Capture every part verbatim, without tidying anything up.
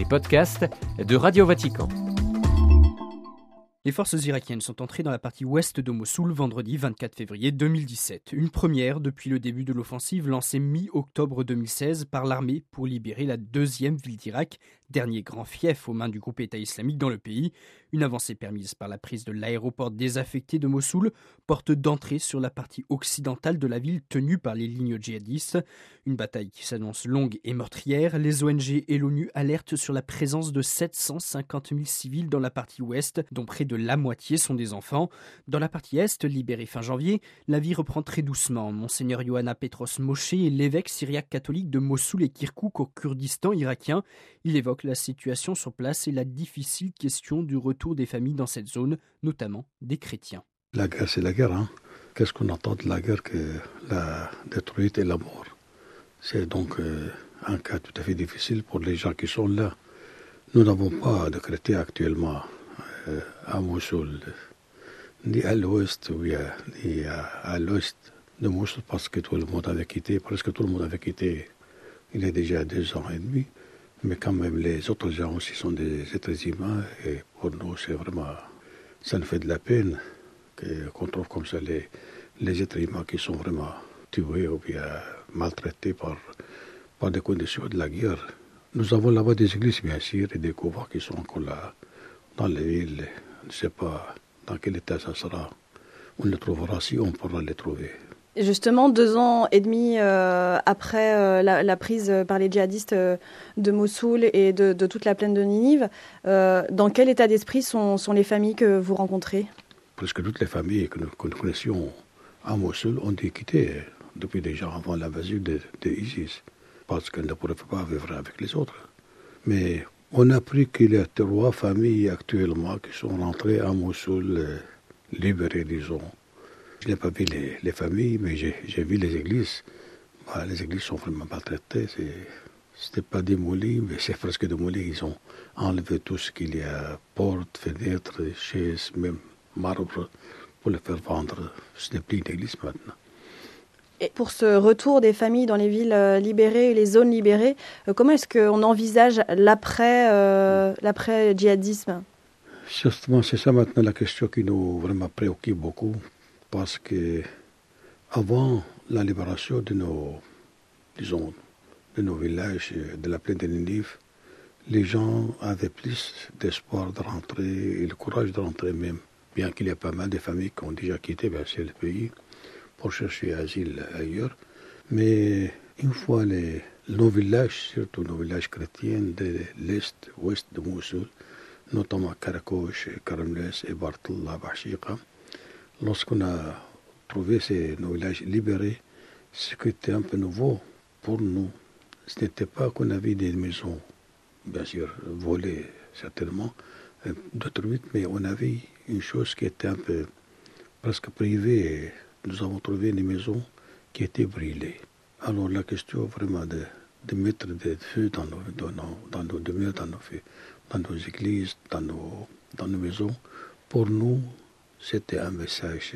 podcasts de Radio Vatican. Les forces irakiennes sont entrées dans la partie ouest de Mossoul vendredi vingt-quatre février deux mille dix-sept. Une première depuis le début de l'offensive lancée mi-octobre deux mille seize par l'armée pour libérer la deuxième ville d'Irak, dernier grand fief aux mains du groupe État islamique dans le pays. Une avancée permise par la prise de l'aéroport désaffecté de Mossoul, porte d'entrée sur la partie occidentale de la ville tenue par les lignes djihadistes. Une bataille qui s'annonce longue et meurtrière. Les O N G et l'ONU alertent sur la présence de sept cent cinquante mille civils dans la partie ouest, dont près de la moitié sont des enfants. Dans la partie est, libérée fin janvier, la vie reprend très doucement. Monseigneur Ioanna Petros Moshe est l'évêque syriaque catholique de Mossoul et Kirkouk au Kurdistan irakien. Il évoque la situation sur place et la difficile question du retour des familles dans cette zone, notamment des chrétiens. La guerre, c'est la guerre. Hein. Qu'est-ce qu'on entend de la guerre que la détruite et la mort? C'est donc euh, un cas tout à fait difficile pour les gens qui sont là. Nous n'avons pas de chrétiens actuellement euh, à Mossoul, ni à l'ouest, ni à, à l'ouest de Mossoul, parce que tout le monde avait quitté, presque tout le monde avait quitté il y a déjà deux ans et demi. Mais quand même, les autres gens aussi sont des êtres humains, et pour nous, c'est vraiment, ça nous fait de la peine que, qu'on trouve comme ça les, les êtres humains qui sont vraiment tués ou bien maltraités par, par des conditions de la guerre. Nous avons là-bas des églises, bien sûr, et des couvents qui sont encore là, dans les villes. Je ne sais pas dans quel état ça sera. On les trouvera si on pourra les trouver. Justement, deux ans et demi euh, après euh, la, la prise par les djihadistes euh, de Mossoul et de, de toute la plaine de Ninive, euh, dans quel état d'esprit sont, sont les familles que vous rencontrez? Presque toutes les familles que nous, que nous connaissions à Mossoul ont dû quitter depuis déjà avant l'invasion de, de ISIS, parce qu'elles ne pourraient pas vivre avec les autres. Mais on a appris qu'il y a trois familles actuellement qui sont rentrées à Mossoul, euh, libérées, disons. Je n'ai pas vu les, les familles, mais j'ai, j'ai vu les églises. Bah, les églises sont vraiment maltraitées. Ce n'était pas démoli, mais c'est presque démoli. Ils ont enlevé tout ce qu'il y a, portes, fenêtres, chaises, même marbre, pour le faire vendre. Ce n'est plus une église maintenant. Et pour ce retour des familles dans les villes libérées et les zones libérées, euh, comment est-ce qu'on envisage l'après, euh, l'après-djihadisme? Justement, c'est ça maintenant la question qui nous vraiment préoccupe beaucoup. Parce que avant la libération de nos, disons, de nos villages, de la plaine de Ninive, les gens avaient plus d'espoir de rentrer et le courage de rentrer même. Bien qu'il y ait pas mal de familles qui ont déjà quitté bien sûr, le pays pour chercher asile ailleurs. Mais une fois les, nos villages, surtout nos villages chrétiens de l'est, ouest de Mossoul, notamment Karakosh, Karamles et Bartella, Bashika, lorsqu'on a trouvé ces, nos villages libérés, ce qui était un peu nouveau pour nous, ce n'était pas qu'on avait des maisons, bien sûr, volées certainement, détruites, mais on avait une chose qui était un peu presque privée. Nous avons trouvé des maisons qui étaient brûlées. Alors la question vraiment de, de mettre des feux dans nos, dans nos, dans nos demeures, dans nos, dans nos églises, dans nos, dans nos maisons, pour nous, c'était un message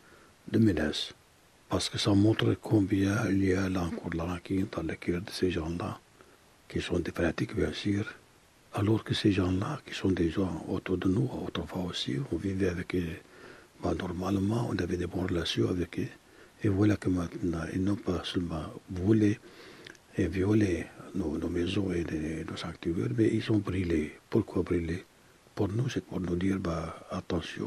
de menace, parce que ça montre combien il y a là encore de la rancune dans le cœur de ces gens-là, qui sont des fanatiques bien sûr, alors que ces gens-là, qui sont des gens autour de nous, autrefois aussi, on vivait avec eux, bah, normalement, on avait des bonnes relations avec eux, et voilà que maintenant, ils n'ont pas seulement volé et violé nos, nos maisons et les, nos sanctuaires, mais ils ont brûlé. Pourquoi brûler? Pour nous, c'est pour nous dire, bah, attention,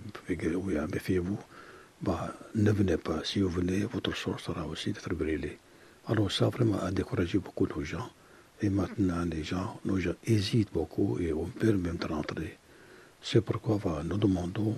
méfiez-vous, bah, ne venez pas. Si vous venez, votre sort sera aussi d'être brûlé. Alors ça, vraiment, a découragé beaucoup de gens. Et maintenant, les gens, nos gens hésitent beaucoup et ont peur même de rentrer. C'est pourquoi bah, nous demandons,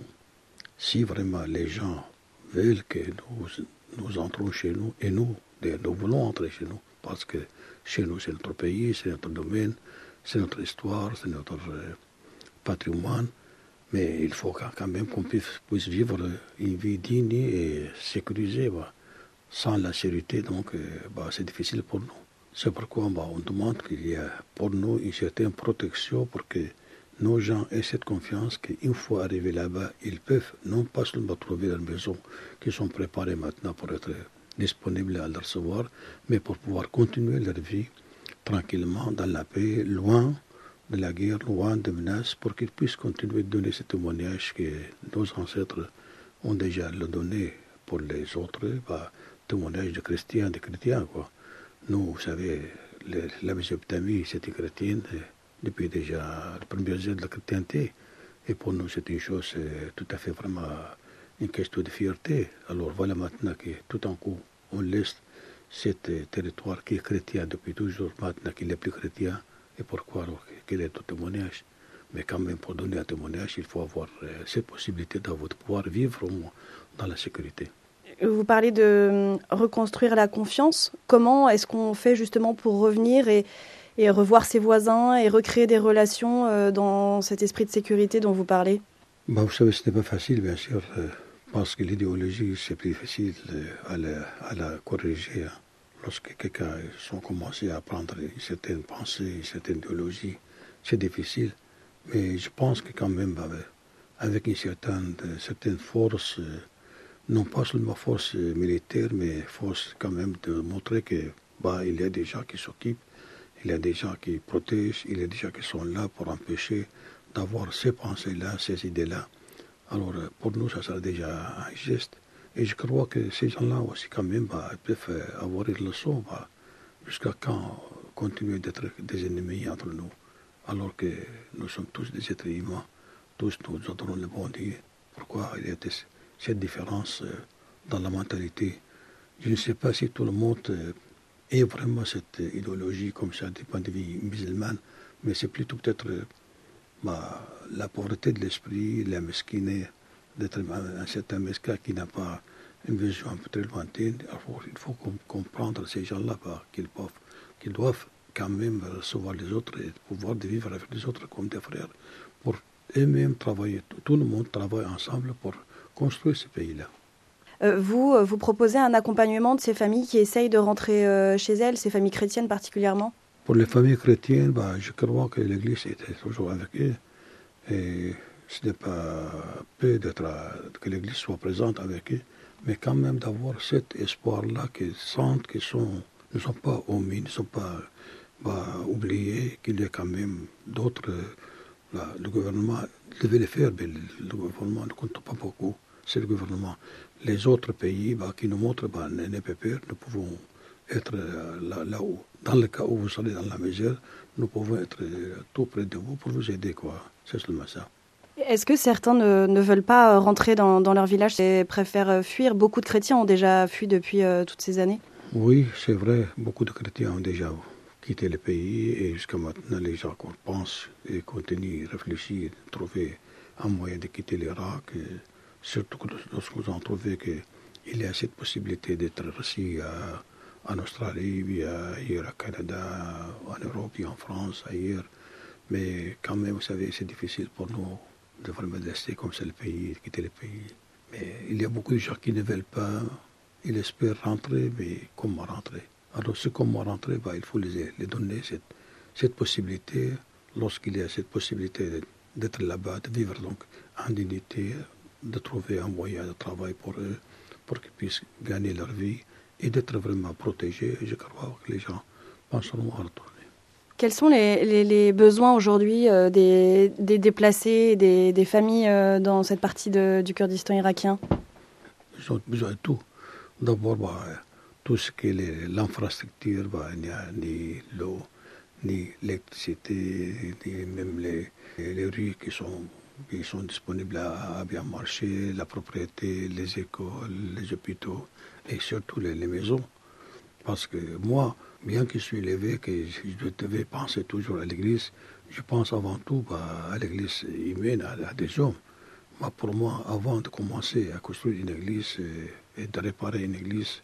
si vraiment les gens veulent que nous, nous entrons chez nous, et nous, nous voulons entrer chez nous, parce que chez nous, c'est notre pays, c'est notre domaine, c'est notre histoire, c'est notre euh, patrimoine, mais il faut quand même qu'on puisse, puisse vivre une vie digne et sécurisée. Bah. Sans la sécurité, donc, euh, bah, c'est difficile pour nous. C'est pourquoi bah, on demande qu'il y ait pour nous une certaine protection pour que nos gens aient cette confiance qu'une fois arrivés là-bas, ils peuvent non pas seulement trouver des maisons qui sont préparées maintenant pour être disponibles à les recevoir, mais pour pouvoir continuer leur vie tranquillement dans la paix, loin de la guerre, loin des menaces, pour qu'ils puissent continuer de donner ce témoignage que nos ancêtres ont déjà le donné pour les autres, bah, témoignage de chrétiens, de chrétiens, quoi. Nous, vous savez, le, la Mésopotamie, c'était chrétienne depuis déjà le premier siècle de la chrétienté. Et pour nous, c'est une chose euh, tout à fait vraiment une question de fierté. Alors voilà maintenant que tout en coup, on laisse ce euh, territoire qui est chrétien depuis toujours, maintenant qu'il n'est plus chrétien. Et pourquoi alors quel est le témoignage? Mais quand même, pour donner un témoignage, il faut avoir euh, cette possibilité de pouvoir vivre au moins dans la sécurité. Vous parlez de reconstruire la confiance. Comment est-ce qu'on fait justement pour revenir et, et revoir ses voisins et recréer des relations euh, dans cet esprit de sécurité dont vous parlez? Bah, vous savez, ce n'est pas facile, bien sûr, euh, parce que l'idéologie, c'est plus difficile euh, à, la, à la corriger. Hein. Lorsque quelqu'un sont commencé à prendre une certaine pensée, une certaine idéologie, c'est difficile. Mais je pense que quand même, bah, avec une certaine, une certaine force, euh, non pas seulement force militaire, mais force quand même de montrer que bah, il y a des gens qui s'occupent, il y a des gens qui protègent, il y a des gens qui sont là pour empêcher d'avoir ces pensées-là, ces idées-là. Alors pour nous, ça sera déjà un geste. Et je crois que ces gens-là aussi quand même bah, peuvent avoir une leçon. Bah, jusqu'à quand continuer d'être des ennemis entre nous, alors que nous sommes tous des êtres humains, tous nous adorons le bon Dieu. Pourquoi il y a des cette différence euh, dans la mentalité? Je ne sais pas si tout le monde euh, ait vraiment cette euh, idéologie comme ça du point de vue musulman, mais c'est plutôt peut-être euh, bah, la pauvreté de l'esprit, la mesquinerie, d'être un, un certain mesquin qui n'a pas une vision un peu très lointaine. Alors, il faut comprendre ces gens-là bah, qu'ils, peuvent, qu'ils doivent quand même recevoir les autres et pouvoir vivre avec les autres comme des frères pour eux-mêmes travailler. Tout, tout le monde travaille ensemble pour construire ce pays-là. Euh, vous, euh, vous proposez un accompagnement de ces familles qui essayent de rentrer euh, chez elles, ces familles chrétiennes particulièrement? Pour les familles chrétiennes, bah, je crois que l'Église était toujours avec eux. Et ce n'est pas peu d'être, que l'Église soit présente avec eux, mais quand même d'avoir cet espoir-là qu'ils sentent qu'ils sont, ne sont pas omis, ne sont pas bah, oubliés, qu'il y a quand même d'autres. Là, le gouvernement devait le faire, mais le, le gouvernement ne compte pas beaucoup. C'est le gouvernement. Les autres pays bah, qui nous montrent, bah, n'ayez pas peur, nous pouvons être euh, là, là où, dans le cas où vous serez dans la misère, nous pouvons être euh, tout près de vous pour vous aider, quoi. C'est seulement ça. Est-ce que certains ne, ne veulent pas rentrer dans, dans leur village et préfèrent fuir? Beaucoup de chrétiens ont déjà fui depuis euh, toutes ces années. Oui, c'est vrai. Beaucoup de chrétiens ont déjà quitté le pays et jusqu'à maintenant, les gens qu'on pense et continuent, réfléchissent, trouver un moyen de quitter l'Irak. Et surtout lorsque nous avons trouvé qu'il y a cette possibilité d'être reçu en Australie, ailleurs, au Canada, en Europe, en France, ailleurs. Mais quand même, vous savez, c'est difficile pour nous de vraiment rester comme c'est le pays, de quitter le pays. Mais il y a beaucoup de gens qui ne veulent pas, ils espèrent rentrer, mais comment rentrer? Alors, ce comment rentrer, bah, il faut les, les donner cette, cette possibilité, lorsqu'il y a cette possibilité d'être là-bas, de vivre donc en dignité, de trouver un moyen de travail pour eux, pour qu'ils puissent gagner leur vie et d'être vraiment protégés. Je crois que les gens penseront à retourner. Quels sont les, les, les besoins aujourd'hui euh, des, des déplacés, des, des familles euh, dans cette partie de, du Kurdistan irakien? Ils ont besoin de tout. D'abord, bah, tout ce qui est l'infrastructure, bah, il n'y a ni l'eau, ni l'électricité, ni même les, les rues qui sont, qui sont disponibles à, à bien marcher, la propriété, les écoles, les hôpitaux et surtout les, les maisons. Parce que moi, bien que je suis élevé, que je devais penser toujours à l'église, je pense avant tout bah, à l'église humaine, à, à des hommes. Bah, pour moi, avant de commencer à construire une église et, et de réparer une église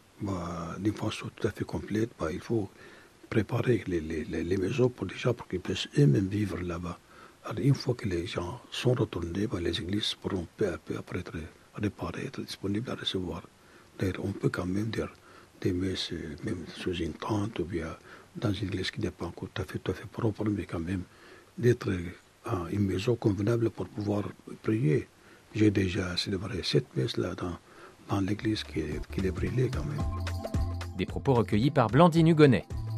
bah, d'une façon tout à fait complète, bah, il faut préparer les, les, les maisons pour les gens pour qu'ils puissent eux-mêmes vivre là-bas. Alors, une fois que les gens sont retournés, bah, les églises pourront peu à peu après être réparées, être disponibles à recevoir. D'ailleurs, on peut quand même dire des messes, même sous une tente ou bien dans une église qui n'est pas encore tout à fait, tout à fait propre, mais quand même d'être à une maison convenable pour pouvoir prier. J'ai déjà célébré cette messe-là dans, dans l'église qui est, qui est brûlée quand même. Des propos recueillis par Blandine Hugonnet.